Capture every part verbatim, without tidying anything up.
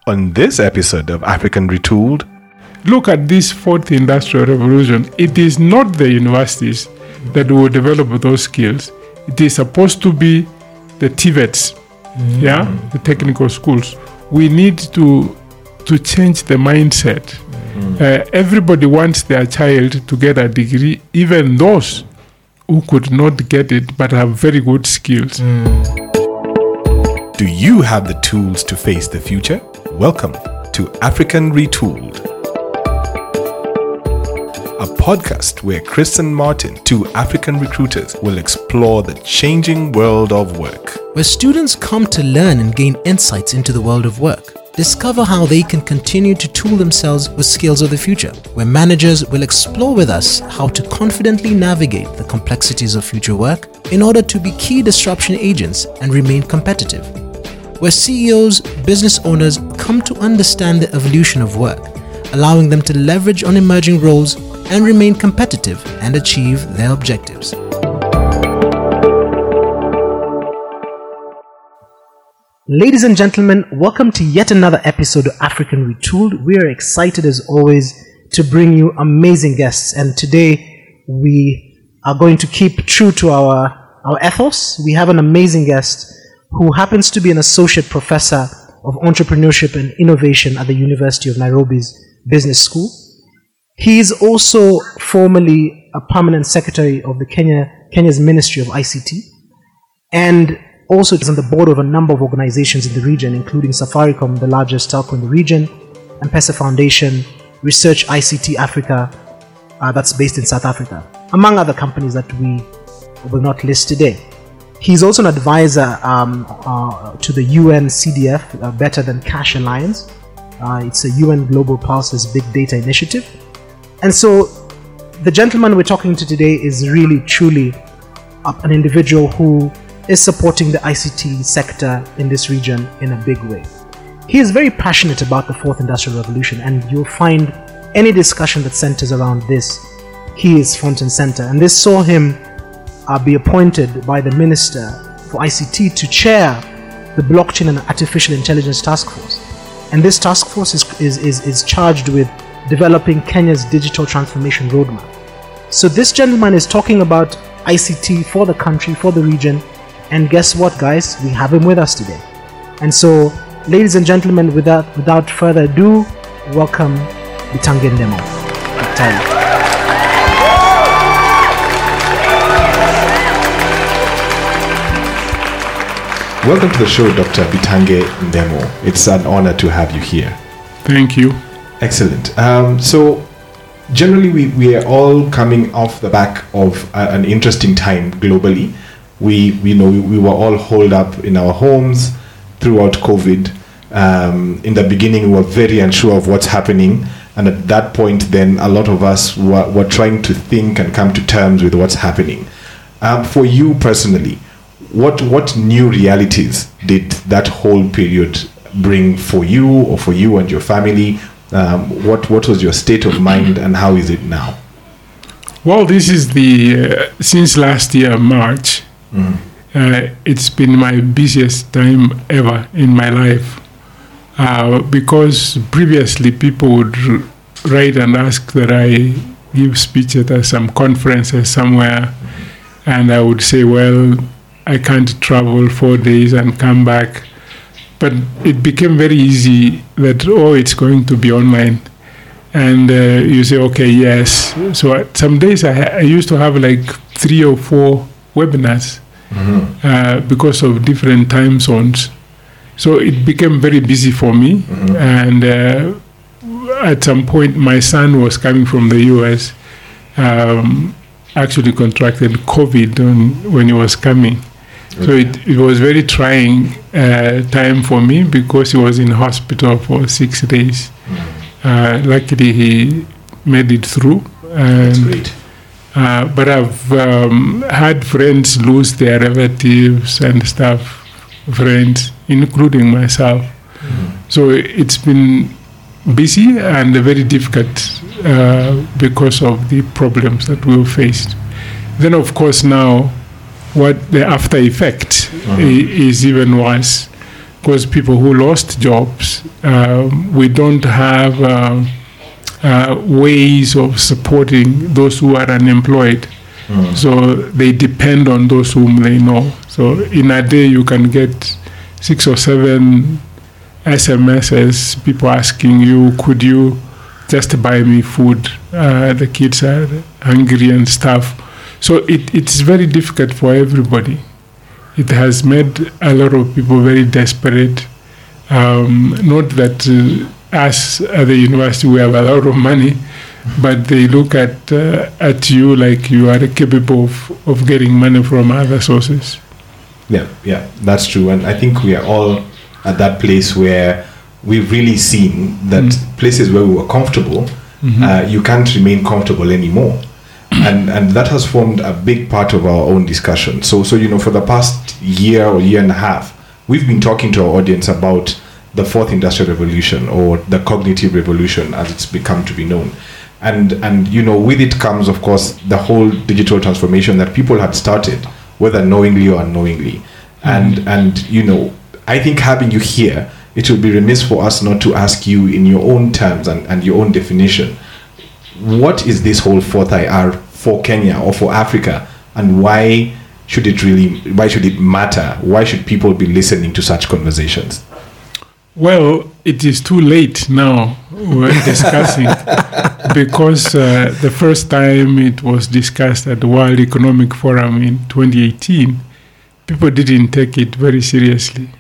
On this episode of African Retooled, look at this fourth industrial revolution. It is not the universities that will develop those skills. It is supposed to be the T V E Ts, mm-hmm. yeah, the technical schools. We need to to change the mindset. Mm-hmm. Uh, everybody wants their child to get a degree, even those who could not get it but have very good skills. Mm. Do you have the tools to face the future? Welcome to African Retooled, a podcast where Chris and Martin, two African recruiters, will explore the changing world of work. Where students come to learn and gain insights into the world of work. Discover how they can continue to tool themselves with skills of the future. Where managers will explore with us how to confidently navigate the complexities of future work in order to be key disruption agents and remain competitive. Where C E Os, business owners come to understand the evolution of work, allowing them to leverage on emerging roles and remain competitive and achieve their objectives. Ladies and gentlemen, welcome to yet another episode of African Retooled. We are excited as always to bring you amazing guests, and today we are going to keep true to our, our ethos. We have an amazing guest who happens to be an associate professor of entrepreneurship and innovation at the University of Nairobi's Business School. He is also formerly a permanent secretary of the Kenya Kenya's Ministry of I C T, and also is on the board of a number of organizations in the region, including Safaricom, the largest telco in the region, M-Pesa Foundation, Research I C T Africa, uh, that's based in South Africa, among other companies that we will not list today. He's also an advisor um, uh, to the U N C D F, uh, Better Than Cash Alliance. Uh, it's a U N Global Pulse's Big Data Initiative. And so the gentleman we're talking to today is really, truly uh, an individual who is supporting the I C T sector in this region in a big way. He is very passionate about the fourth industrial revolution, and you'll find any discussion that centers around this, he is front and center. And this saw him uh, be appointed by the Minister for I C T to chair the Blockchain and Artificial Intelligence Task Force. And this task force is, is, is, is charged with developing Kenya's digital transformation roadmap. So this gentleman is talking about I C T for the country, for the region. And guess what, guys? We have him with us today. And so, ladies and gentlemen, without without further ado, welcome Bitange Ndemo. Welcome to the show, Doctor Bitange Ndemo. It's an honor to have you here. Thank you. Excellent. Um, so, generally, we, we are all coming off the back of uh, an interesting time globally. We, we know we, we were all holed up in our homes throughout COVID. Um, in the beginning, we were very unsure of what's happening. And at that point, then a lot of us were, were trying to think and come to terms with what's happening. Um, for you personally, what what new realities did that whole period bring for you or for you and your family? Um, what, what was your state of mind, and how is it now? Well, this is the, uh, since last year, March, Mm. Uh, it's been my busiest time ever in my life, uh, because previously people would r- write and ask that I give speeches at some conferences somewhere, and I would say, well, I can't travel four days and come back. But it became very easy that, oh, it's going to be online. And uh, you say, okay, yes. So uh, some days I, ha- I used to have like three or four webinars, mm-hmm. uh, because of different time zones. So it became very busy for me. Mm-hmm. And uh, at some point, my son was coming from the U S, um, actually contracted COVID on, when he was coming. Okay. So it, it was very trying uh, time for me because he was in hospital for six days. Mm-hmm. Uh, luckily, he made it through. And That's great. Uh, but I've um, had friends lose their relatives and stuff, friends, including myself. Mm-hmm. So it's been busy and very difficult uh, because of the problems that we've faced. Then, of course, now what the after effect mm-hmm. i- is even worse, because people who lost jobs Um, we don't have uh, uh, ways of supporting those who are unemployed. Mm. So they depend on those whom they know. So in a day, you can get six or seven S M Ses, people asking you, could you just buy me food? Uh, the kids are hungry and stuff. So it, it's very difficult for everybody. It has made a lot of people very desperate. Um, not that uh, us at the university, we have a lot of money, but they look at uh, at you like you are capable of, of getting money from other sources. Yeah, yeah, that's true. And I think we are all at that place where we've really seen that mm. places where we were comfortable, mm-hmm. uh, you can't remain comfortable anymore. And and that has formed a big part of our own discussion. So, so you know, for the past year or year and a half, we've been talking to our audience about the fourth industrial revolution, or the cognitive revolution as it's become to be known. And, and you know, with it comes, of course, the whole digital transformation that people had started, whether knowingly or unknowingly. Mm-hmm. And, and, you know, I think having you here, it would be remiss for us not to ask you in your own terms and, and your own definition, what is this whole fourth I R for Kenya or for Africa, and why should it really, why should it matter? Why should people be listening to such conversations? Well, it is too late now we're discussing because uh, the first time it was discussed at the World Economic Forum in twenty eighteen, people didn't take it very seriously.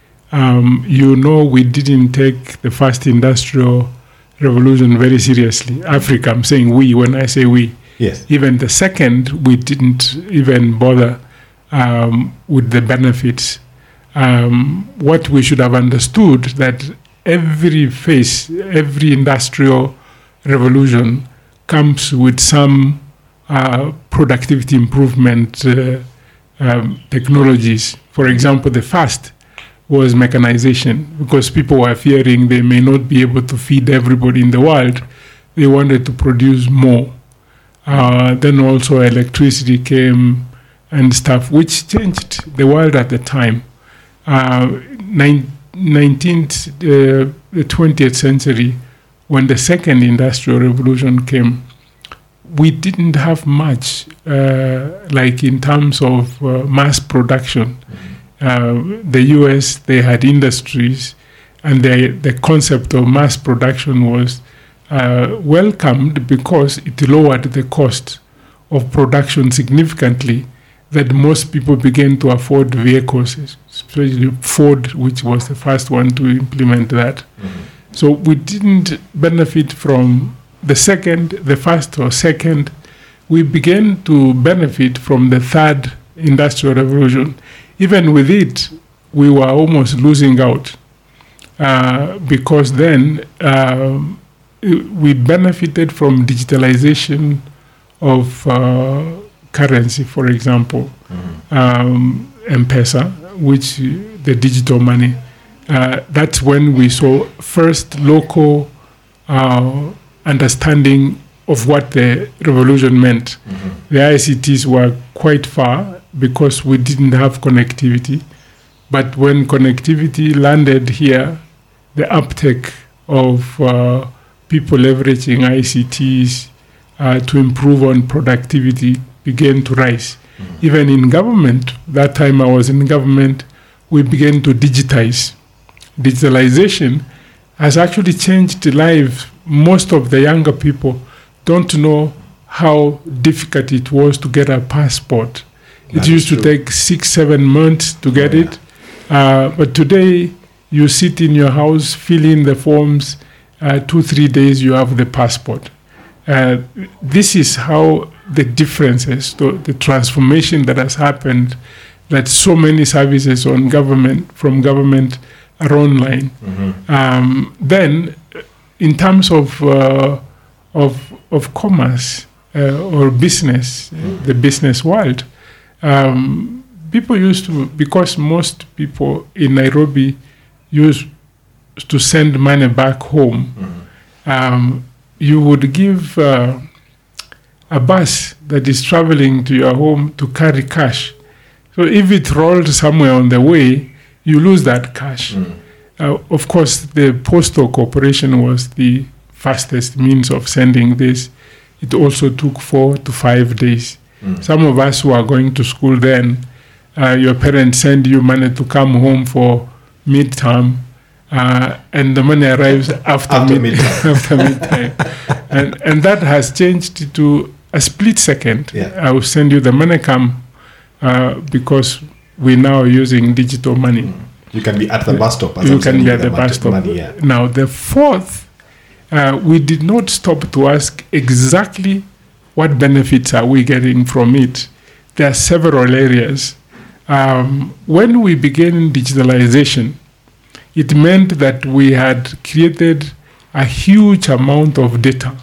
Um, you know, we didn't take the first industrial revolution very seriously. Africa, I'm saying we when I say we. Yes. Even the second, we didn't even bother um, with the benefits. Um, what we should have understood that every phase, every industrial revolution comes with some uh, productivity improvement uh, um, technologies. For example, the first was mechanization, because people were fearing they may not be able to feed everybody in the world. They wanted to produce more. Uh, then also electricity came and stuff, which changed the world at the time. Uh, nineteenth, uh, the twentieth century, when the second industrial revolution came, we didn't have much, uh, like in terms of uh, mass production. Mm-hmm. Uh, the U S, they had industries, and they, the concept of mass production was uh, welcomed because it lowered the cost of production significantly, that most people began to afford vehicles, especially Ford, which was the first one to implement that. Mm-hmm. So we didn't benefit from the second, the first or second. We began to benefit from the third industrial revolution. Even with it, we were almost losing out uh, because then uh, we benefited from digitalization of uh, currency, for example, mm-hmm. um, M-Pesa, which the digital money. Uh, that's when we saw first local uh, understanding of what the revolution meant. Mm-hmm. The I C Ts were quite far because we didn't have connectivity. But when connectivity landed here, the uptake of uh, people leveraging I C Ts uh, to improve on productivity began to rise. Mm-hmm. Even in government, that time I was in government, we began to digitize. Digitalization has actually changed life. Most of the younger people don't know how difficult it was to get a passport. That it used to take six, seven months to get oh, yeah. it. Uh, but today, you sit in your house, fill in the forms, uh, two, three days, you have the passport. Uh, this is how the differences, the, the transformation that has happened, that so many services on government, from government are online. Mm-hmm. Um, then, in terms of uh, of of commerce uh, or business, mm-hmm. the business world, um, people used to, because most people in Nairobi used to send money back home. Mm-hmm. Um, you would give uh, a bus that is traveling to your home to carry cash. So if it rolled somewhere on the way, you lose that cash. Mm. Uh, of course, the Postal Corporation was the fastest means of sending this. It also took four to five days. Mm. Some of us who are going to school then, uh, your parents send you money to come home for midterm, uh, and the money arrives after, after mid- midterm. after midterm. and, and that has changed to a split second. Yeah. I will send you the money, come, uh, because we're now using digital money. Mm. You can be at the bus stop. as You I'm can sending be you at the money- bus stop. money, yeah. Now, the fourth, uh, we did not stop to ask exactly what benefits are we getting from it. There are several areas. Um, when we began digitalization, it meant that we had created a huge amount of data.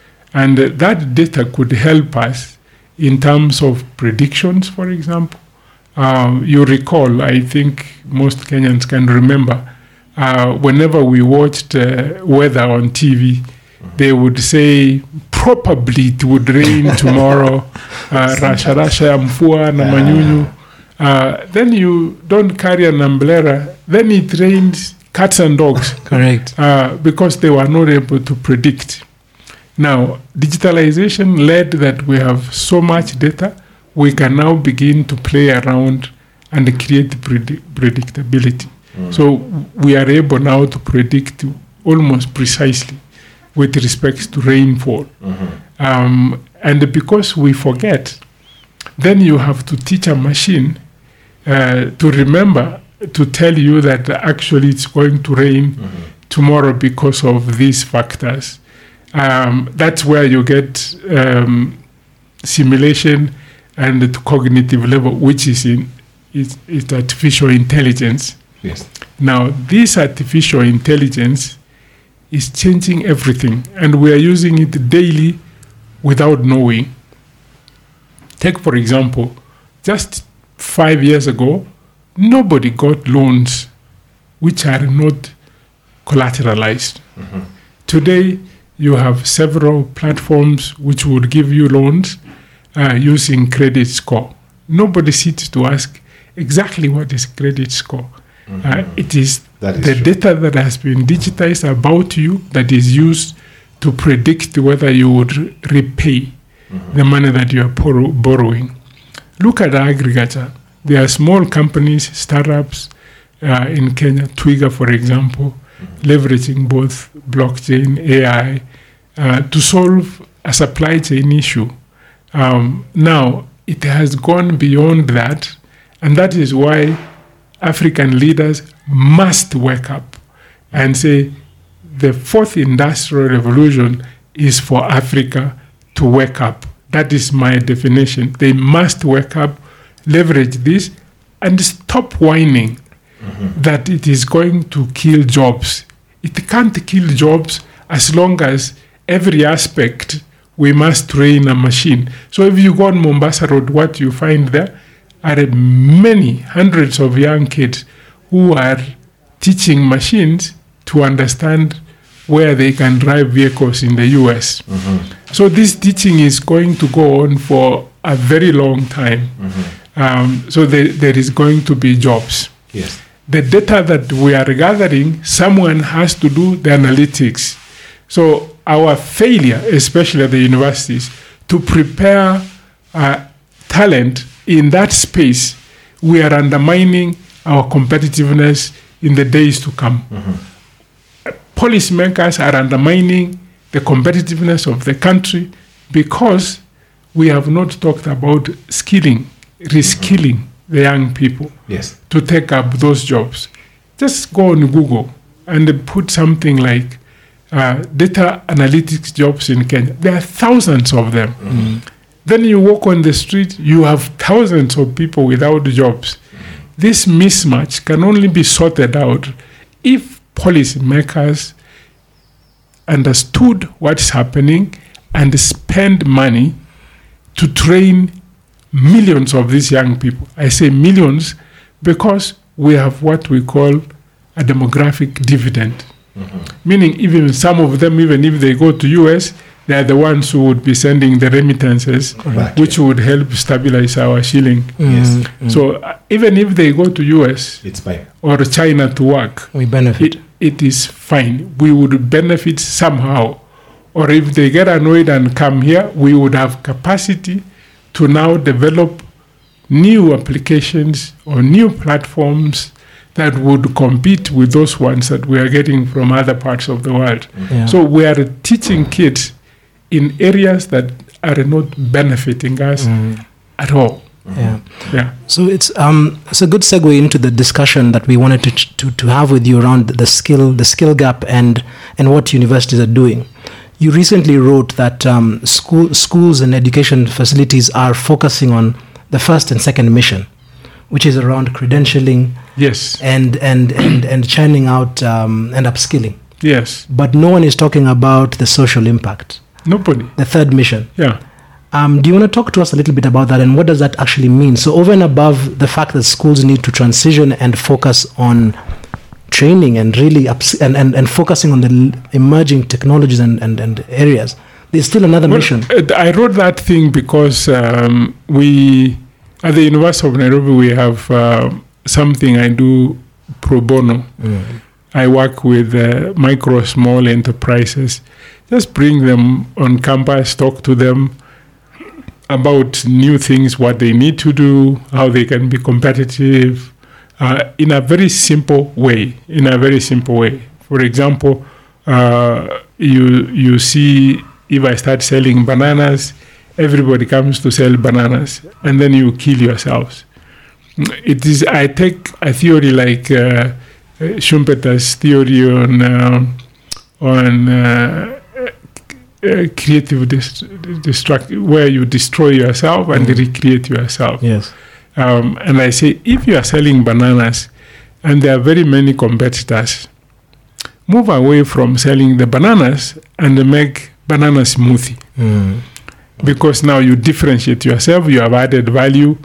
And uh, that data could help us in terms of predictions, for example. Uh, you recall, I think most Kenyans can remember, uh, whenever we watched uh, weather on T V, they would say probably it would rain tomorrow, uh, rasha rasha ya mvua na manyunyu. Uh, then you don't carry an umbrella, then it rains cats and dogs. Correct. Uh, because they were not able to predict. Now, digitalization led that we have so much data, we can now begin to play around and create predi- predictability. Mm. So we are able now to predict almost precisely with respect to rainfall. Mm-hmm. Um, and because we forget, then you have to teach a machine uh, to remember to tell you that actually it's going to rain mm-hmm. tomorrow because of these factors. Um, that's where you get um, simulation and the cognitive level, which is in is, is artificial intelligence. Yes. Now, this artificial intelligence is changing everything, and we are using it daily without knowing. Take, for example, just five years ago, nobody got loans which are not collateralized. Mm-hmm. Today, you have several platforms which would give you loans uh, using credit score. Nobody sits to ask exactly what is credit score. Mm-hmm. Uh, it is, is the true. data that has been digitized about you that is used to predict whether you would re- repay mm-hmm. the money that you are borrow- borrowing. Look at agriculture. There are small companies, startups uh, in Kenya, Twiga, for example, mm-hmm. leveraging both blockchain, A I, uh, to solve a supply chain issue. Um, now, it has gone beyond that, and that is why African leaders must wake up and say the fourth industrial revolution is for Africa to wake up. That is my definition. They must wake up, leverage this, and stop whining mm-hmm. that it is going to kill jobs. It can't kill jobs as long as every aspect we must train a machine. So if you go on Mombasa Road, what you find there are many hundreds of young kids who are teaching machines to understand where they can drive vehicles in the U S. Mm-hmm. So this teaching is going to go on for a very long time. Mm-hmm. Um, so there, there is going to be jobs. Yes. The data that we are gathering, someone has to do the analytics. So our failure, especially at the universities, to prepare uh, talent in that space, we are undermining our competitiveness in the days to come. Mm-hmm. Policymakers are undermining the competitiveness of the country because we have not talked about skilling, reskilling mm-hmm. the young people yes. to take up those jobs. Just go on Google and put something like uh, data analytics jobs in Kenya. There are thousands of them. Mm-hmm. Then you walk on the street, you have thousands of people without jobs. Mm-hmm. This mismatch can only be sorted out if policymakers understood what's happening and spend money to train millions of these young people. I say millions because we have what we call a demographic dividend. Mm-hmm. Meaning even some of them, even if they go to U S, They are the ones who would be sending the remittances, Correct. which would help stabilize our shilling. Yes. Mm. So uh, even if they go to U S It's fine. or China to work, We benefit. it, it is fine. We would benefit somehow. Or if they get annoyed and come here, we would have capacity to now develop new applications or new platforms that would compete with those ones that we are getting from other parts of the world. Yeah. So we are teaching kids in areas that are not benefiting us Mm. at all. Yeah. Yeah. So it's um it's a good segue into the discussion that we wanted to to, to have with you around the skill the skill gap and and what universities are doing. You recently wrote that um, school schools and education facilities are focusing on the first and second mission, which is around credentialing Yes. and and and, and churning out um, and upskilling. Yes. But no one is talking about the social impact, Nobody. the third mission. Yeah. Um, do you want to talk to us a little bit about that and what does that actually mean? So over and above the fact that schools need to transition and focus on training and really ups- and, and, and focusing on the l- emerging technologies and, and, and areas, there's still another Well, mission. uh, I wrote that thing because um, we, at the University of Nairobi, we have uh, something I do pro bono. I work with uh, micro, small enterprises. Just bring them on campus, talk to them about new things, what they need to do, how they can be competitive, uh, in a very simple way. In a very simple way. For example, uh, you you see, if I start selling bananas, everybody comes to sell bananas, and then you kill yourselves. It is. I take a theory like uh, Schumpeter's theory on uh, on uh, uh, creative dest- destruct, where you destroy yourself and Mm. recreate yourself. Yes. Um, and I say, if you are selling bananas, and there are very many competitors, move away from selling the bananas and make banana smoothie, Mm. because now you differentiate yourself. You have added value.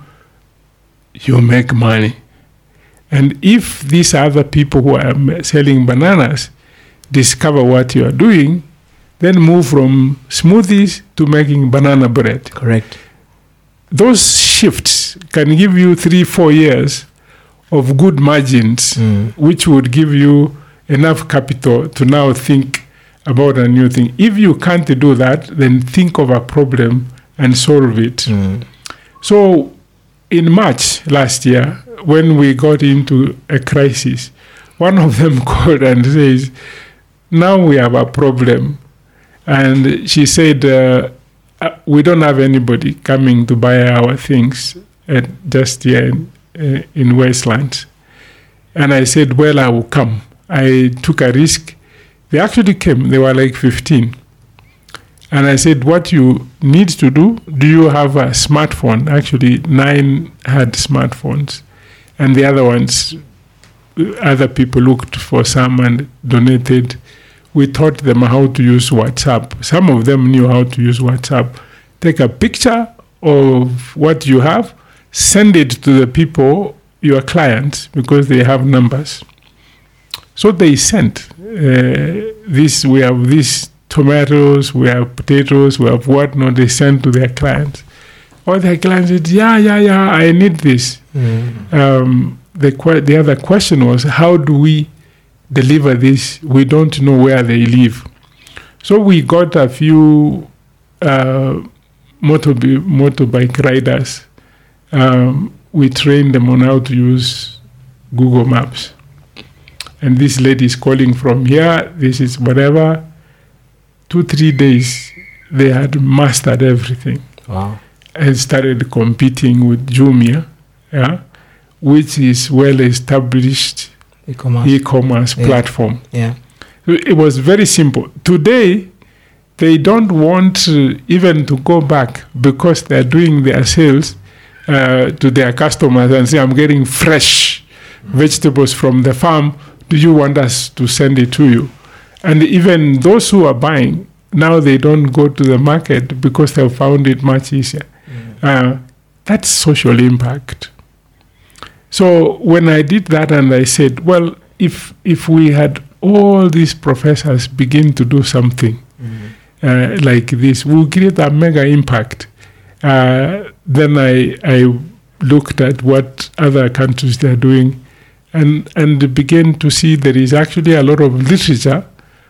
You make money. And if these other people who are m- selling bananas discover what you are doing, then move from smoothies to making banana bread. Correct. Those shifts can give you three, four years of good margins, Mm. which would give you enough capital to now think about a new thing. If you can't do that, then think of a problem and solve it. Mm. So in March last year, when we got into a crisis, one of them called and says, now we have a problem. And she said, uh, uh, we don't have anybody coming to buy our things at just here in, uh, in Westlands. And I said, well, I will come. I took a risk. They actually came. They were like fifteen. And I said, what you need to do, do you have a smartphone? Actually, nine had smartphones. And the other ones, other people looked for some and donated. We taught them how to use WhatsApp. Some of them knew how to use WhatsApp. Take a picture of what you have, send it to the people, your clients, because they have numbers. So they sent uh, this, we have these tomatoes, we have potatoes, we have whatnot, they send to their clients. All their clients said, yeah, yeah, yeah, I need this. Mm. Um, the, que- the other question was, how do we deliver this? We don't know where they live. So we got a few uh, motorbi- motorbike riders. Um, we trained them on how to use Google Maps. And this lady is calling from here, this is whatever. Two, three days, they had mastered everything Wow. and started competing with Jumia, yeah, which is well-established E-commerce. e-commerce Yeah. platform. Yeah. So it was very simple. Today, they don't want uh, even to go back because they're doing their sales uh, to their customers and say, I'm getting fresh vegetables from the farm. Do you want us to send it to you? And even those who are buying, now they don't go to the market because they've found it much easier. Uh, that's social impact. So when I did that and I said, well, if if we had all these professors begin to do something, uh, like this will create a mega impact. Uh, then I I looked at what other countries they are doing, and and began to see there is actually a lot of literature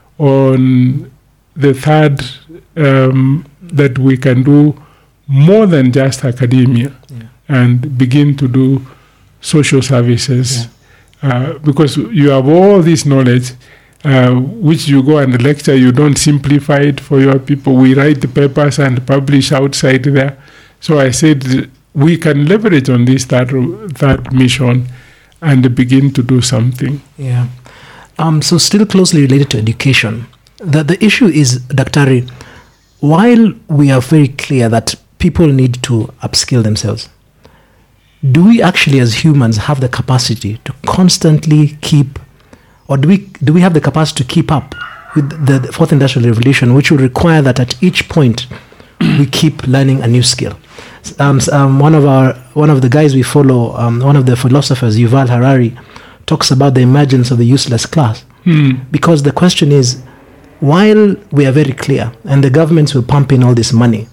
on the third um, that we can do more than just academia, yeah. and begin to do social services, yeah. uh, because you have all this knowledge. Uh, which you go and lecture, you don't simplify it for your people. We write the papers and publish outside there. So I said we can leverage on this third, third mission and begin to do something. Yeah. Um. So still closely related to education, the the issue is, Daktari, while we are very clear that people need to upskill themselves, do we actually as humans have the capacity to constantly keep, or do we do we have the capacity to keep up with the, the fourth industrial revolution, which will require that at each point we keep learning a new skill? Um, um, one of our one of the guys we follow, um, one of the philosophers, Yuval Harari, talks about the emergence of the useless class. Hmm. Because the question is, while we are very clear and the governments will pump in all this money,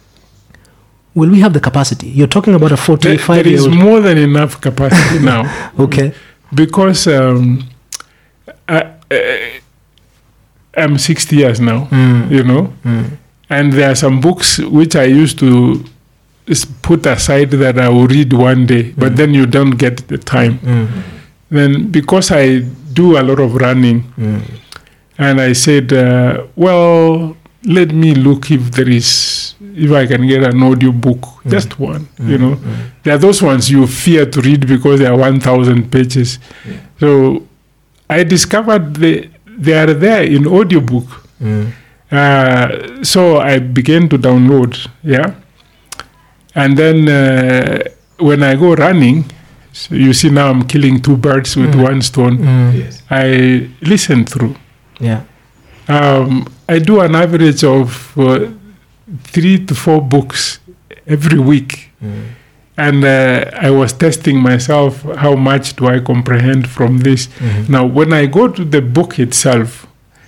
will we have the capacity? You're talking about a forty-five there, year old. There is more than enough capacity now. Okay. Because um, I, I, I'm sixty years now, Mm. you know, Mm. and there are some books which I used to s- put aside that I will read one day, but Mm. then you don't get the time. Mm. Then because I do a lot of running, Mm. and I said, uh, well, let me look if there is, if I can get an audio book, Mm. just one, Mm. you know. Mm. There are those ones you fear to read because they are one thousand pages. Yeah. So I discovered they, they are there in audiobook. Mm. Uh, so I began to download, yeah. And then uh, when I go running, so you see now I'm killing two birds with Mm. one stone. Mm. Yes. I listen through. Yeah. Um, I do an average of uh, three to four books every week. Mm. And uh, I was testing myself, how much do I comprehend from this? Mhm. Now, when I go to the book itself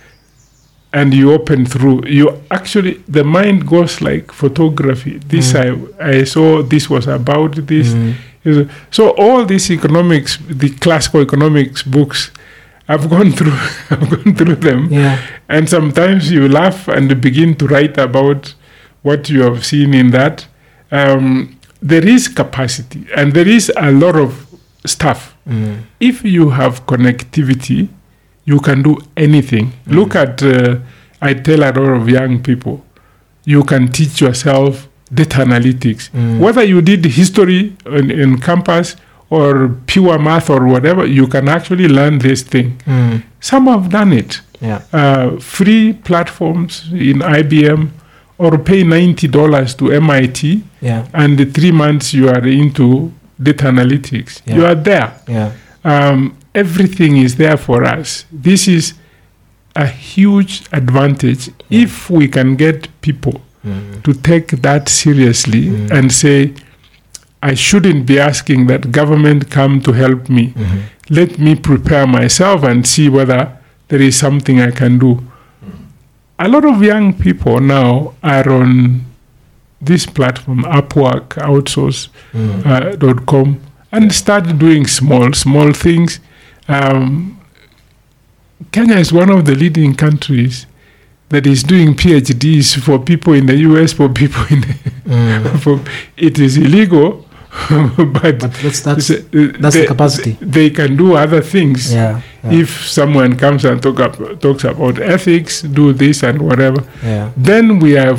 and you open through, you actually, the mind goes like photography. This I, I saw, this was about this. Mm. So all these economics, the classical economics books, I've gone through, I've gone through them. Yeah. And sometimes you laugh and begin to write about what you have seen in that. Um, there is capacity and there is a lot of stuff. Mm. If you have connectivity, you can do anything. Mm. Look at, uh, I tell a lot of young people, you can teach yourself data analytics. Mm. Whether you did history in, in campus or pure math or whatever, you can actually learn this thing. Mm. Some have done it. Yeah. Uh, free platforms in I B M, or pay ninety dollars to M I T, Yeah. and the three months you are into data analytics. Yeah. You are there. Yeah. Um, everything is there for us. This is a huge advantage if we can get people Mm. to take that seriously Mm. and say, I shouldn't be asking that government come to help me. Mhm. Let me prepare myself and see whether there is something I can do. A lot of young people now are on this platform, Upwork, outsource dot com, Mm. uh, and start doing small, small things. Um, Kenya is one of the leading countries that is doing PhDs for people in the U S, for people in the Mm. for, it is illegal, but, But that's that's it's, uh, that's they, the capacity. They can do other things. Yeah. Yeah. If someone comes and talk up, talks about ethics, do this and whatever, yeah. then we have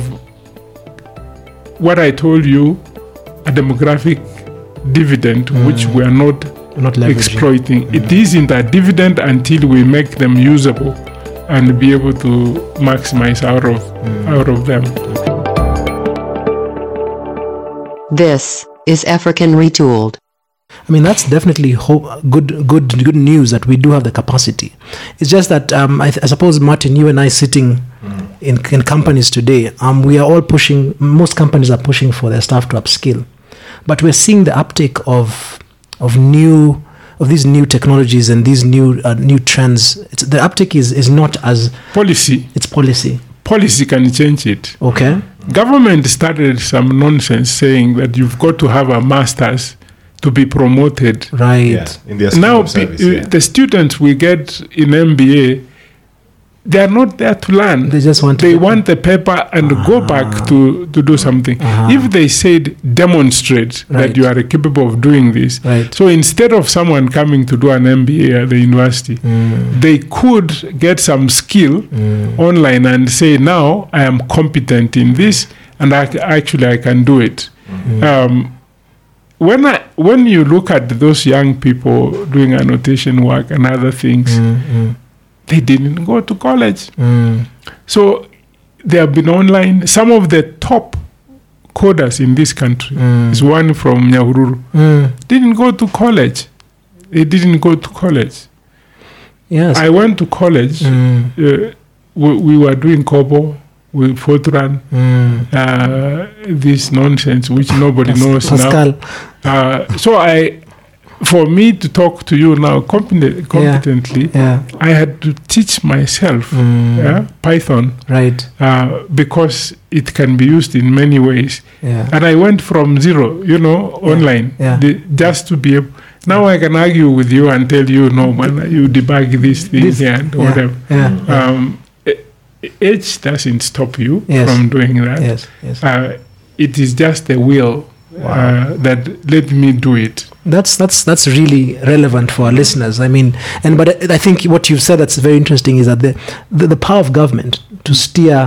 what I told you, a demographic dividend, which Mm. we are not Not leveraging. exploiting. It isn't a dividend until we make them usable and be able to maximize out of Mm. out of them. This is African Retooled. I mean, that's definitely hope, good, good, good news that we do have the capacity. It's just that um, I, I suppose, Martin, you and I sitting in, in companies today, um, we are all pushing. Most companies are pushing for their staff to upskill, but we're seeing the uptake of of new of these new technologies and these new uh, new trends. It's, the uptake is is not as Policy. it's policy. policy can change it. Okay. Government started some nonsense saying that you've got to have a master's to be promoted. Right. Yeah, in their school Now, of service, pe- yeah. the students we get in M B A, they are not there to learn. They just want to They get- want the paper and go back to, to do something. Uh-huh. If they said demonstrate Right. that you are capable of doing this, Right. so instead of someone coming to do an M B A at the university, Mm. they could get some skill Mm. online and say, now I am competent in this and I, actually I can do it. Mm. Um, when I, when you look at those young people doing annotation work and other things, Mm, mm, they didn't go to college. mm. So they have been online. Some of the top coders in this country Mm. is one from Nyahururu. Mm. Didn't go to college. They didn't go to college. Yes. I went to college. Mm. Uh, we, we were doing Kobo with Fortran, Mm. uh, this nonsense which nobody Pas- knows Pascal. now. Uh, so I, for me to talk to you now competently, competently Yeah. I had to teach myself Mm. yeah, Python Right. uh, because it can be used in many ways. Yeah. And I went from zero, you know, Yeah. online, Yeah. the, just to be able. Now I can argue with you and tell you, no, man, you debug this thing This- here and yeah. whatever. Yeah. yeah. Um, a- age doesn't stop you Yes. from doing that. Yes. Yes. Uh, it is just the will uh, that let me do it. That's that's that's really relevant for our listeners. I mean, and but I I think what you've said that's very interesting is that the the, the power of government to steer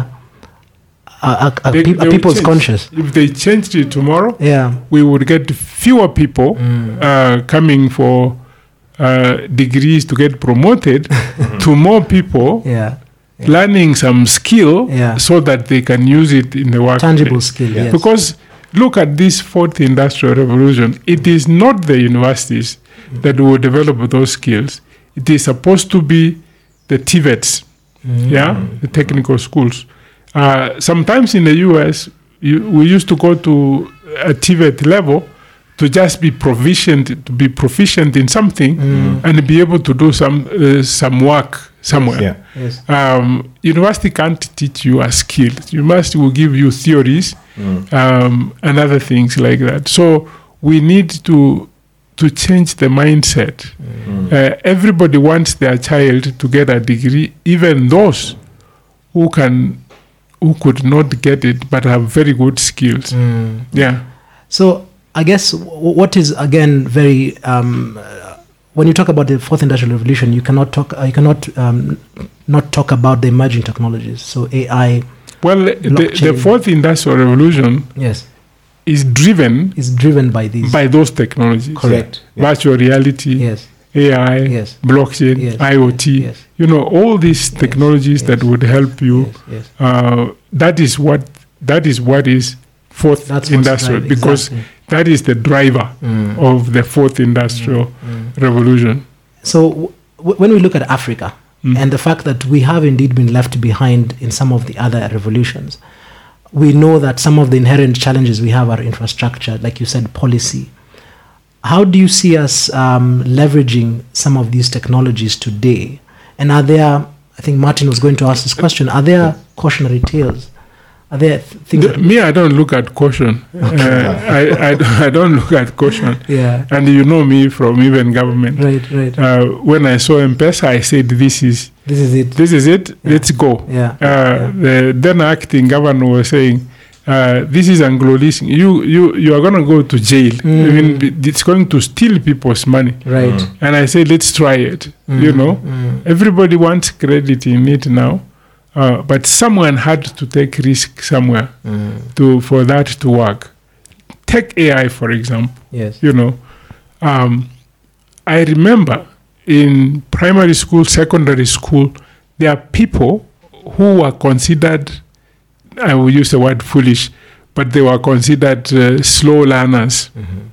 a, a, a, They- peop- they a will people's change. conscience. If they changed it tomorrow, Yeah. we would get fewer people Mm. uh, coming for uh, degrees to get promoted to more people Yeah. learning some skill Yeah. so that they can use it in the workplace. Tangible skill. Yeah. Yes. Because look at this fourth industrial revolution. It is not the universities that will develop those skills. It is supposed to be the T V E Ts, Mm. yeah, the technical schools. Uh, sometimes in the U S, you, we used to go to a T V E T level to just be proficient, to be proficient in something, Mm. and be able to do some uh, some work somewhere. Yeah. Yes. Um, university can't teach you a skill. University will give you theories Mm. um, and other things like that. So we need to to change the mindset. Mm. Uh, everybody wants their child to get a degree, even those who can who could not get it but have very good skills. Mm. Yeah. So I guess w- what is again very um, uh, when you talk about the fourth industrial revolution, you cannot talk uh, you cannot um, not talk about the emerging technologies. So A I, Well, the, the Blockchain. fourth industrial revolution yes, is driven is driven by these. by those technologies. Correct. Yeah. Virtual reality, Yes. A I, Yes. blockchain, Yes. IoT. Yes. You know, all these technologies that yes. would help you. Yes. Yes. Uh, that is what that is what is fourth That's what's industrial driving- because exactly. that is the driver Mm. of the fourth industrial Mm. revolution. So w- w- when we look at Africa Mm. and the fact that we have indeed been left behind in some of the other revolutions, we know that some of the inherent challenges we have are infrastructure, like you said, policy. How do you see us um, leveraging some of these technologies today? And are there, I think Martin was going to ask this question, are there cautionary tales? Are there th- things The- that... me, I don't look at caution. Uh, I, I, don't- I don't look at caution. Yeah, And you know me from even government. right, right. Uh, when I saw M-Pesa, I said, "This is This is it. this is it. Yeah. Let's go." Yeah. Uh, the then acting governor was saying, uh, "This is Anglo leasing. You you you are going to go to jail. I Mm. mean, b- it's going to steal people's money." Right. Mm. And I said, "Let's try it." You Mm, know, mm. everybody wants credit in it now, uh, but someone had to take risk somewhere Mm. to for that to work. Take A I for example. Yes. You know, um, I remember in primary school, secondary school, there are people who were considered, I will use the word foolish, but they were considered uh, slow learners. Mhm.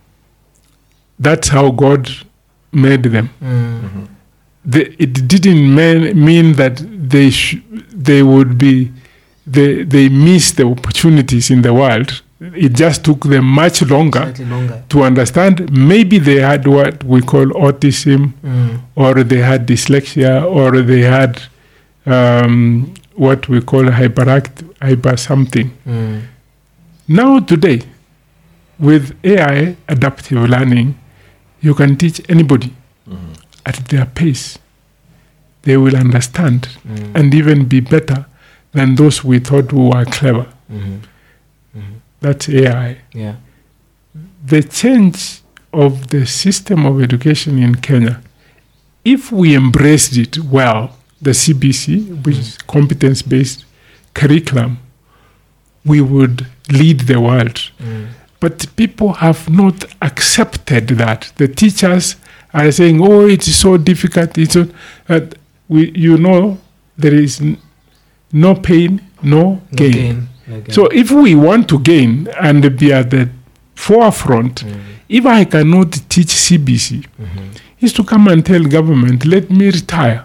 That's how God made them. Mm. The, it didn't mean, mean that they sh- they would be they they missed the opportunities in the world. It just took them much longer Slightly longer. to understand. Maybe they had what we call autism, Mm. or they had dyslexia, or they had um, what we call hyperact, hyper something. Mm. Now today, with A I adaptive learning, you can teach anybody Mm-hmm. at their pace. They will understand Mm. and even be better than those we thought who were clever. Mhm. Mhm. That's A I. Yeah. The change of the system of education in Kenya, if we embraced it well, the C B C, which is competence-based curriculum, we would lead the world. Mm. But people have not accepted that. The teachers are saying, "Oh, it is so difficult." It's so, uh, we, you know, there is n- no pain, no No gain. gain. No gain. So if we want to gain and be at the forefront, Mm. if I cannot teach C B C, Mhm. is to come and tell government, let me retire.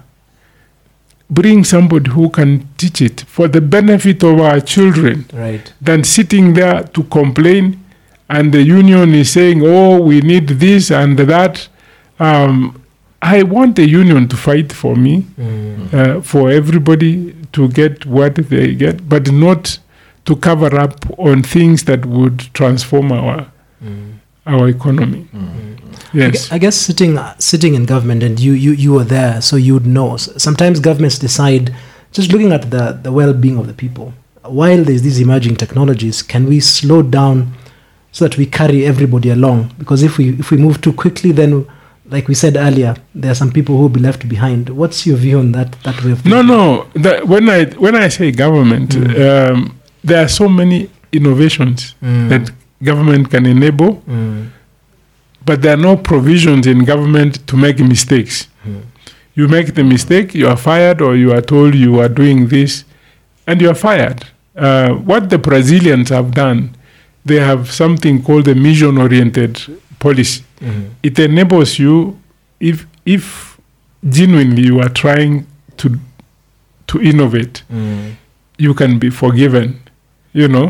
Bring somebody who can teach it for the benefit of our children, Right. than sitting there to complain, and the union is saying, "Oh, we need this and that." Um, I want the union to fight for me, Mm. uh, for everybody to get what they get, but not to cover up on things that would transform our Mm. our economy. I Yes. gue- I guess sitting sitting in government and you you you were there, so you would know. S- Sometimes governments decide, just looking at the the well-being of the people. While there's these emerging technologies, can we slow down so that we carry everybody along? Because if we if we move too quickly, then, like we said earlier, there are some people who will be left behind. What's your view on that that way of No, thinking? no. The, when I when I say government, Mm. um, there are so many innovations Mm. that government can enable, Mm. but there are no provisions in government to make mistakes. Mm. You make the mistake, you are fired, or you are told you are doing this, and you are fired. Uh, what the Brazilians have done, they have something called the mission-oriented policy. Mm. It enables you, if if genuinely you are trying to to innovate, Mm. you can be forgiven, you know.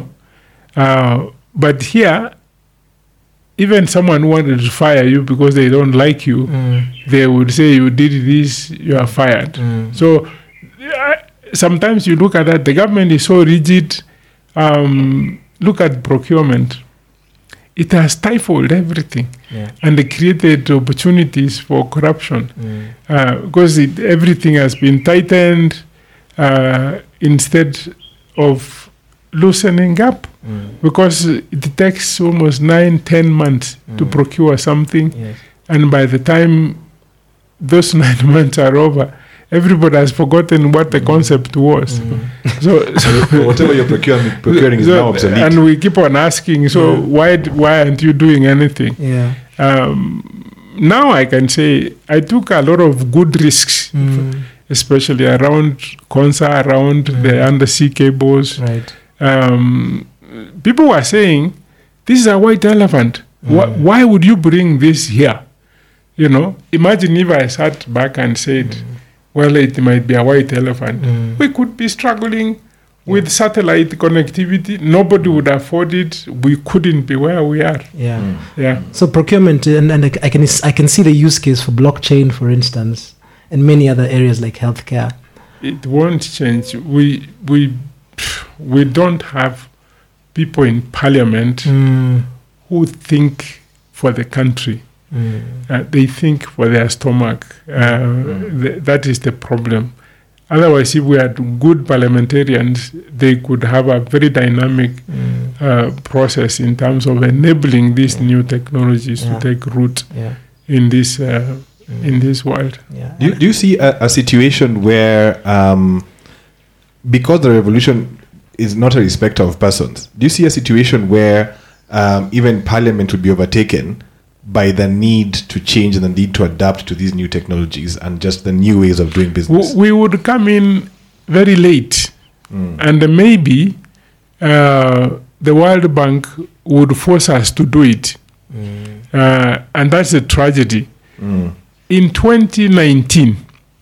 Uh, but here, even someone wanted to fire you because they don't like you, Mm. they would say you did this, you are fired. Mm. So uh, sometimes you look at that, the government is so rigid. Um, look at procurement. It has stifled everything Yeah. and it created opportunities for corruption Mm. uh, because it, everything has been tightened uh, instead of loosening up, Mm. because it takes almost nine, ten months to Mm. procure something, Yes. and by the time those nine months are over, everybody has forgotten what the concept was. Mm. So, so Whatever you're procuring, procuring is so- now obsolete. and we keep on asking, so Yeah. why d- why aren't you doing anything? Yeah. Um, now I can say I took a lot of good risks, Mm. especially around Konsa, around Mm. the undersea cables. Right. Um, people were saying, this is a white elephant. Why, Mm. why would you bring this here? You know, imagine if I sat back and said, well, it might be a white elephant. Mm. We could be struggling with satellite connectivity. Nobody would afford it. We couldn't be where we are. Yeah. Yeah. So procurement, and, and I can I can see the use case for blockchain, for instance, and many other areas like healthcare. It won't change. We we we don't have people in parliament Mm. who think for the country. Mm. Uh, they think for their stomach. Uh, th- that is the problem. Otherwise, if we had good parliamentarians, they could have a very dynamic Mm. uh, process in terms of enabling these new technologies Yeah. to take root Yeah. in this uh, in this world. Yeah. Do you, do you see a, a situation where, um, because the revolution is not a respecter of persons, do you see a situation where um, even parliament would be overtaken by the need to change and the need to adapt to these new technologies and just the new ways of doing business? W- we would come in very late, Mm. and maybe uh, the World Bank would force us to do it, Mm. uh, and that's a tragedy. Mm. In twenty nineteen,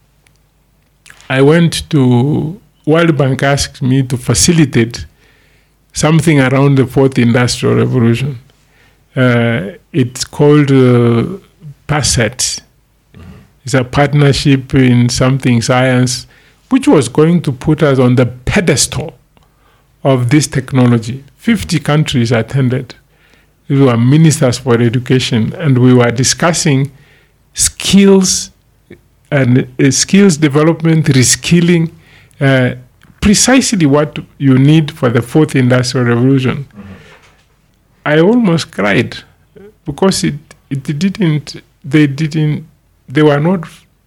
I went to World Bank asked me to facilitate something around the fourth industrial revolution. Uh, it's called uh, PASSET. It's a partnership in something science. which was going to put us on the pedestal of this technology. fifty countries attended. We were ministers for education, and we were discussing skills and uh, skills development, reskilling, uh, precisely what you need for the fourth industrial revolution. Mm-hmm. I almost cried because it, it didn't, they didn't, they were not,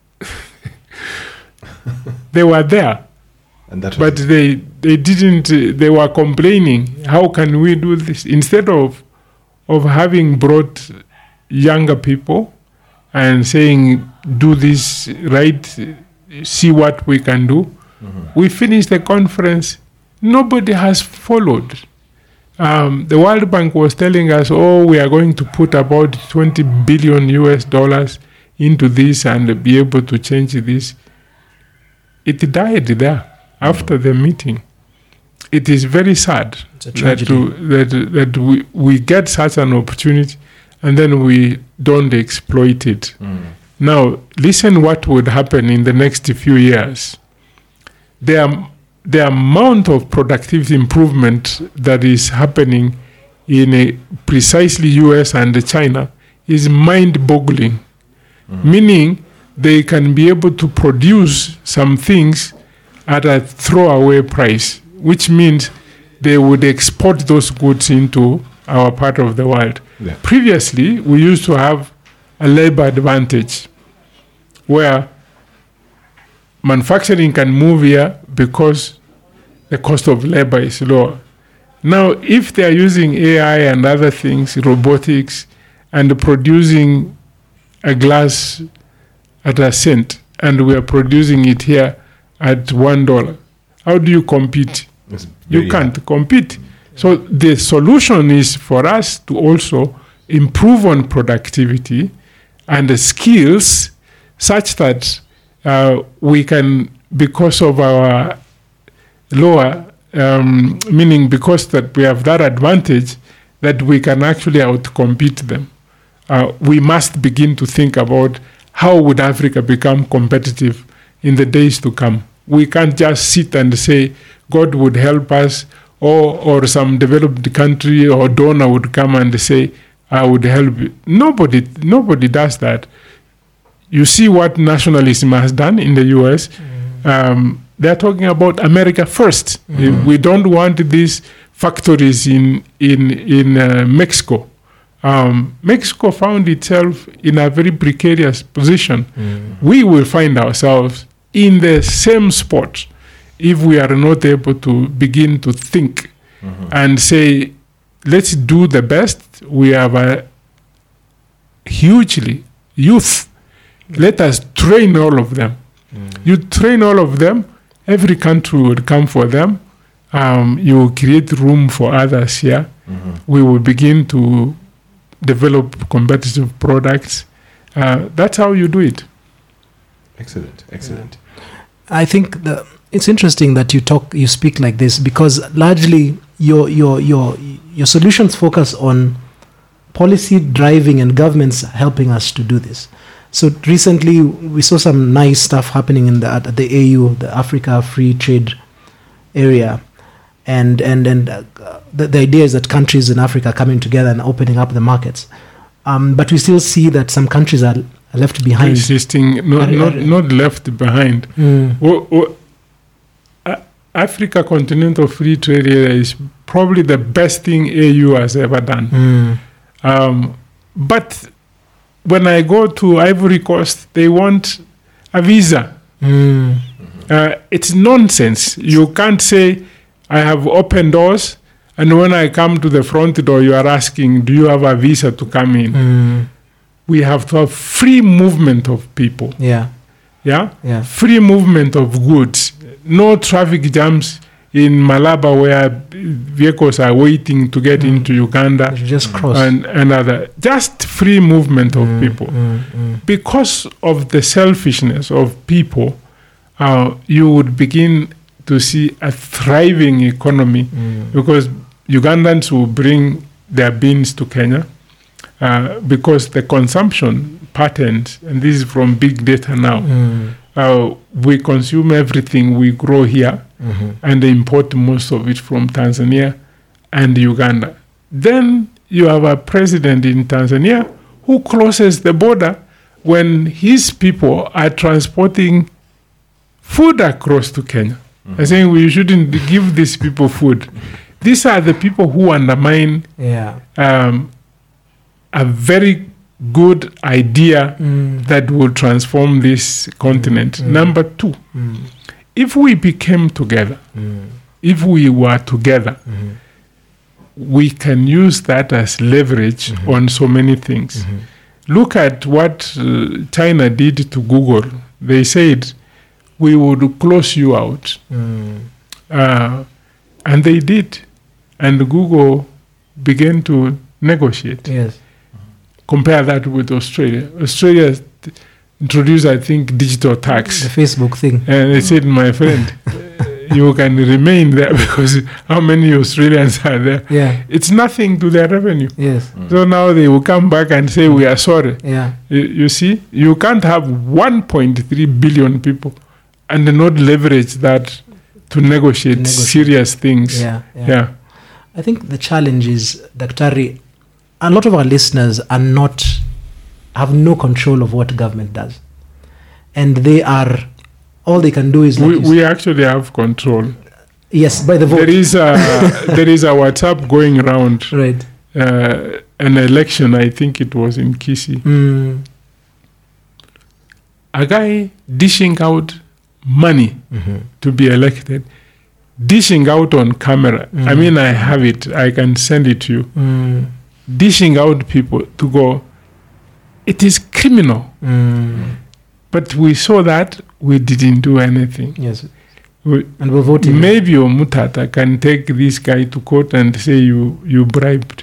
they were there. And that but they they didn't, uh, they were complaining, how can we do this? Instead of of having brought younger people and saying, do this right, see what we can do. Mm-hmm. We finished the conference, nobody has followed. Um, the World Bank was telling us, oh, we are going to put about twenty billion U S dollars into this and be able to change this. It died there after the meeting. It is very sad that, to, that, that we, we get such an opportunity and then we don't exploit it. Mm. Now, listen what would happen in the next few years. The, the amount of productivity improvement that is happening in a precisely U S and China is mind-boggling, mm. meaning they can be able to produce some things at a throwaway price, which means they would export those goods into our part of the world. Yeah. Previously, we used to have a labor advantage where manufacturing can move here because the cost of labor is lower. Now, if they are using A I and other things, robotics, and producing a glass at a cent, and we are producing it here at one dollar, how do you compete? You can't hard. compete. So the solution is for us to also improve on productivity and the skills such that uh, we can, because of our lower, um, meaning because that we have that advantage, that we can actually outcompete them. Uh, we must begin to think about how would Africa become competitive in the days to come. We can't just sit and say, God would help us, or or some developed country or donor would come and say, I would help you. Nobody, nobody does that. You see what nationalism has done in the U S. Mm. Um, they're talking about America first. Mm. We don't want these factories in in in uh, Mexico. Um, Mexico found itself in a very precarious position. Mm. We will find ourselves in the same spot if we are not able to begin to think mm-hmm. and say, let's do the best. We have a hugely youth. Mm. Let us train all of them. Mm. You train all of them, every country will come for them. Um, you will create room for others here. Mm-hmm. We will begin to develop competitive products. Uh, that's how you do it. Excellent, excellent. I think the, it's interesting that you talk, you speak like this, because largely your your your your solutions focus on policy driving and governments helping us to do this. So recently we saw some nice stuff happening in the at the A U, the Africa Free Trade Area, and and and uh, the, the idea is that countries in Africa are coming together and opening up the markets. Um, but we still see that some countries are left behind. Existing, not, not, not left behind. Mm. Oh, oh, uh, Africa Continental Free Trade Area is probably the best thing A U has ever done. Mm. Um, but when I go to Ivory Coast, they want a visa. Mm. Uh, it's nonsense. You can't say, I have open doors, and when I come to the front door, you are asking, do you have a visa to come in? Mm. We have to have free movement of people. Yeah. Yeah? Yeah. Free movement of goods. No traffic jams in Malaba where vehicles are waiting to get mm. into Uganda. Just cross. And, and other. Just free movement of mm, people. Mm, mm. Because of the selfishness of people, uh, you would begin to see a thriving economy mm. because Ugandans will bring their beans to Kenya. Uh, because the consumption patterns, and this is from big data now, mm. uh, we consume everything we grow here mm-hmm. and import most of it from Tanzania and Uganda. Then you have a president in Tanzania who closes the border when his people are transporting food across to Kenya. Mm-hmm. I'm saying we shouldn't give these people food. These are the people who undermine yeah. um, a very good idea mm. that will transform this continent. Mm. Number two, mm. if we became together, mm. if we were together, mm-hmm. we can use that as leverage mm-hmm. on so many things. Mm-hmm. Look at what uh, China did to Google. They said, we would close you out. Mm. Uh, and they did. And Google began to negotiate. Yes. Compare that with Australia. Australia t- introduced, I think, digital tax. The Facebook thing. And they said, my friend, you can remain there because how many Australians are there? Yeah. It's nothing to their revenue. Yes. Mm. So now they will come back and say, we are sorry. Yeah. You, you see, you can't have one point three billion people and not leverage that to negotiate, negotiate. serious things. Yeah, yeah. yeah. I think the challenge is, Daktari, a lot of our listeners are not, have no control of what government does. And they are, all they can do is... Like we, we actually have control. Yes, by the vote. There is a, there is a WhatsApp going around. Right. Uh, an election, I think it was in Kisii. Mm. A guy dishing out money mm-hmm. to be elected, dishing out on camera. Mm. I mean, I have it. I can send it to you. Mm. Dishing out people to go, it is criminal. Mm. But we saw that, we didn't do anything. Yes. We, and we're voting. Maybe Omutata can take this guy to court and say you, you bribed.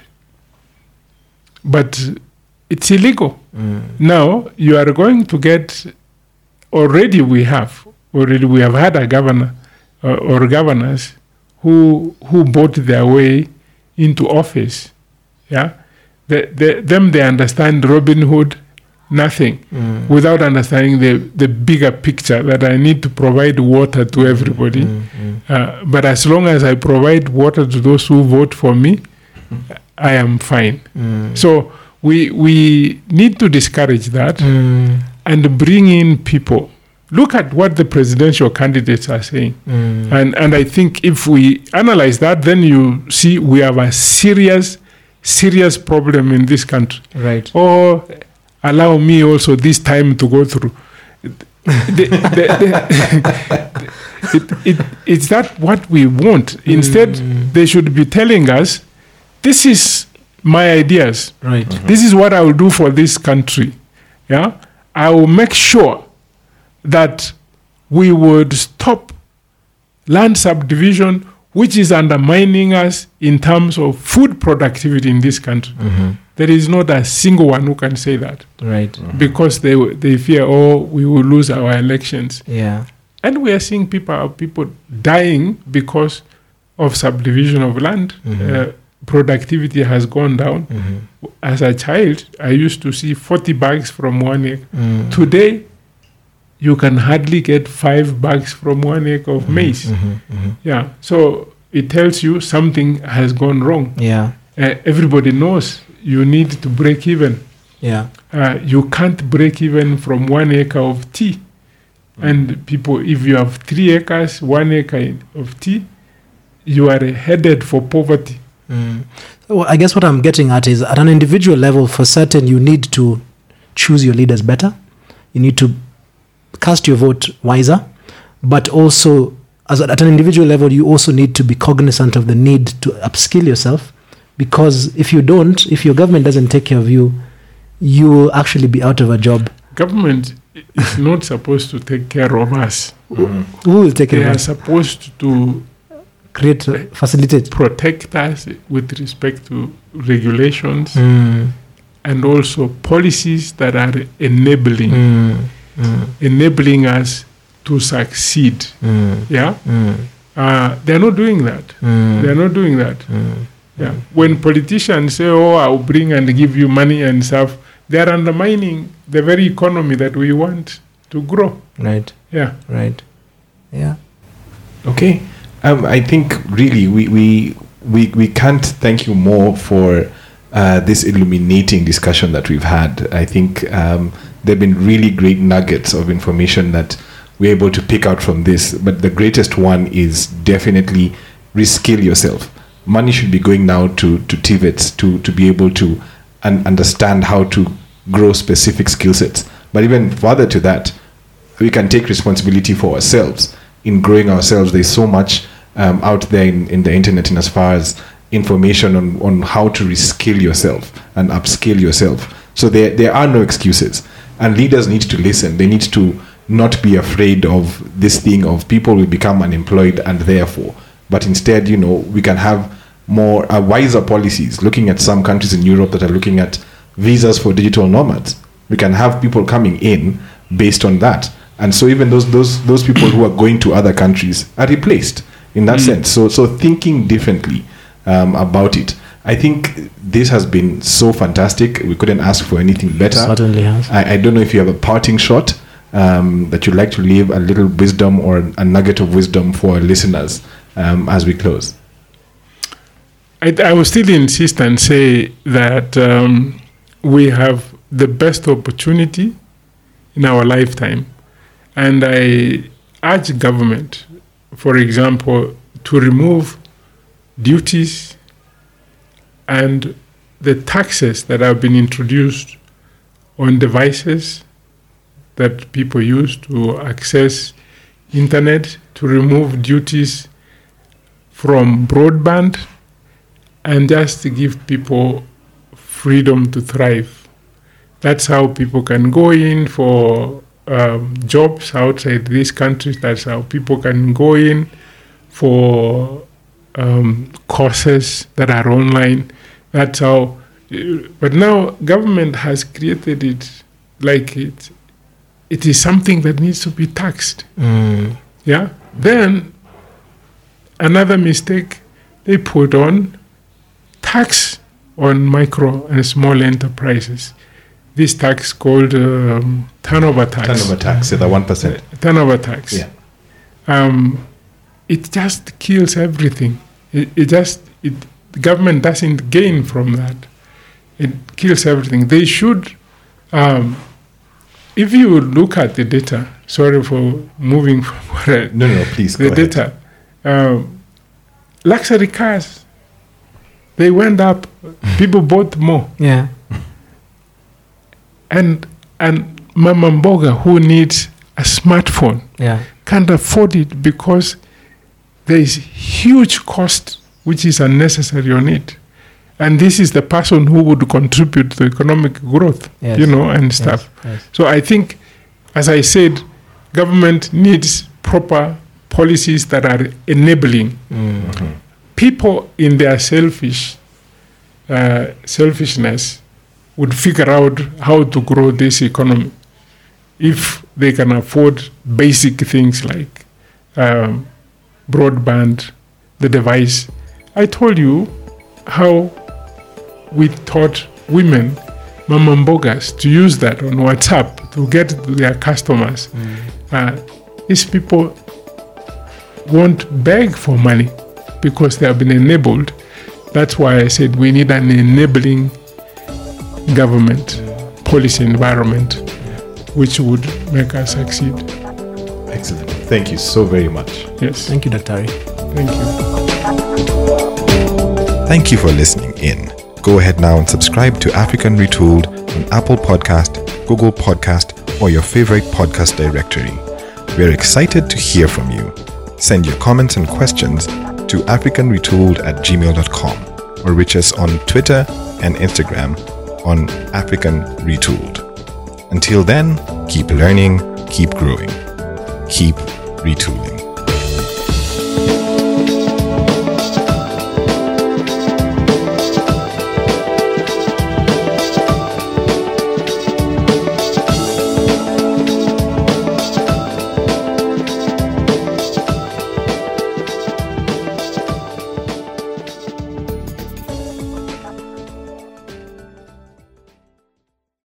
But it's illegal. Mm. Now, you are going to get, already we have, already we have had a governor uh, or governors who who bought their way into office. Yeah, the, the, them they understand Robin Hood, nothing, mm. without understanding the, the bigger picture that I need to provide water to everybody. Mm, mm. Uh, but as long as I provide water to those who vote for me, mm. I am fine. Mm. So we we need to discourage that mm. and bring in people. Look at what the presidential candidates are saying. Mm. And and I think if we analyze that, then you see we have a serious, serious problem in this country. Right. Or allow me also this time to go through. the, the, the, it, it, it's that what we want. Instead, mm. they should be telling us, this is my ideas. Right. Mm-hmm. This is what I will do for this country. Yeah, I will make sure that we would stop land subdivision, which is undermining us in terms of food productivity in this country. Mm-hmm. There is not a single one who can say that. Right. Mm-hmm. Because they they fear, oh, we will lose our elections. Yeah. And we are seeing people people dying because of subdivision of land. Mm-hmm. Uh, productivity has gone down. Mm-hmm. As a child, I used to see forty bags from one acre. Mm. Today, you can hardly get five bags from one acre of Mm-hmm. maize. Mm-hmm. Mm-hmm. Yeah, so it tells you something has gone wrong. Yeah. Uh, everybody knows you need to break even. Yeah. Uh, you can't break even from one acre of tea. Mm. And people, if you have three acres, one acre of tea, you are headed for poverty. Mm. So I guess what I'm getting at is, at an individual level, for certain, you need to choose your leaders better. You need to cast your vote wiser. But also, as at an individual level, you also need to be cognizant of the need to upskill yourself. Because if you don't, if your government doesn't take care of you, you will actually be out of a job. Government is not supposed to take care of us. Mm-hmm. Who will take care They of are us? supposed to Create, uh, facilitate. protect us with respect to regulations Mm. and also policies that are enabling, Mm. Mm. enabling us to succeed. Mm. Yeah, Mm. uh, they're not doing that. Mm. They're not doing that. Mm. Yeah, when politicians say, "Oh, I'll bring and give you money and stuff," they are undermining the very economy that we want to grow. Right. Yeah. Right. Yeah. Okay. Um, I think really we, we we we can't thank you more for uh, this illuminating discussion that we've had. I think um, there have been really great nuggets of information that we're able to pick out from this. But the greatest one is definitely reskill yourself. Money should be going now to to T V E Ts to to be able to un- understand how to grow specific skill sets. But even further to that, we can take responsibility for ourselves in growing ourselves. There's so much um, out there in, in the internet, in as far as information on, on how to reskill yourself and upskill yourself. So there there are no excuses, and leaders need to listen. They need to not be afraid of this thing of people will become unemployed and therefore, but instead, you know, we can have more uh, wiser policies. Looking at some countries in Europe that are looking at visas for digital nomads, we can have people coming in based on that. And so even those those those people who are going to other countries are replaced in that mm. sense. So so thinking differently um, about it. I think this has been so fantastic. We couldn't ask for anything better. Certainly has. I, I don't know if you have a parting shot um, that you'd like to leave, a little wisdom or a nugget of wisdom for our listeners um, as we close. I, I will still insist and say that um, we have the best opportunity in our lifetime. And I urge government, for example, to remove duties and the taxes that have been introduced on devices that people use to access internet, to remove duties from broadband, and just to give people freedom to thrive. That's how people can go in for um, jobs outside these countries. That's how people can go in for um, courses that are online. That's how. But now government has created it like it. It is something that needs to be taxed. Mm. Yeah. Then another mistake they put on tax on micro and small enterprises. This tax called um, turnover tax. Turnover tax, yeah, the one percent. Uh, turnover tax. Yeah. Um, it just kills everything. It, it just it the government doesn't gain from that. It kills everything. They should. Um, if you look at the data, sorry for moving from what I, No, no, please the go data. ahead. Um, luxury cars, they went up. People bought more. Yeah. And and Mama Mboga, who needs a smartphone, Yeah. can't afford it because there is huge cost which is unnecessary on it. And this is the person who would contribute to economic growth, Yes. you know, and stuff. Yes. Yes. So I think, as I said, government needs proper policies that are enabling. Mm. People in their selfish uh, selfishness would figure out how to grow this economy if they can afford basic things like um, broadband, the device. I told you how we taught women, Mama Mbogas, to use that on WhatsApp to get to their customers. Mm. Uh, these people won't beg for money because they have been enabled. That's why I said we need an enabling government policy environment which would make us succeed. Excellent. Thank you so very much. Yes. Thank you, Daktari. Thank you. Thank you for listening in. Go ahead now and subscribe to African Retooled on Apple Podcast, Google Podcast, or your favorite podcast directory. We're excited to hear from you. Send your comments and questions to africanretooled at gmail dot com or reach us on Twitter and Instagram on African Retooled. Until then, keep learning, keep growing, keep retooling.